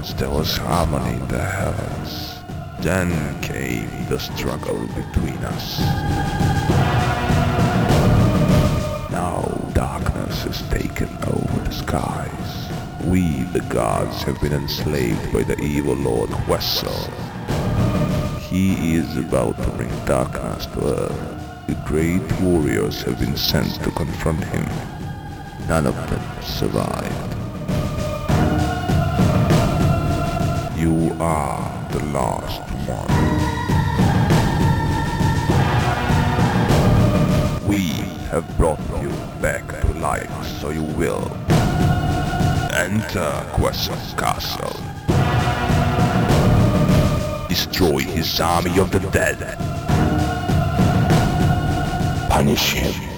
there was harmony in the heavens. Then came the struggle between us. Now darkness has taken over the skies. We, the gods, have been enslaved by the evil Lord Wessel. He is about to bring darkness to Earth. The great warriors have been sent to confront him. None of them survived. You are the last one. We have brought you back to life, so you will enter Queso's castle. Destroy his army of the dead. Punish him.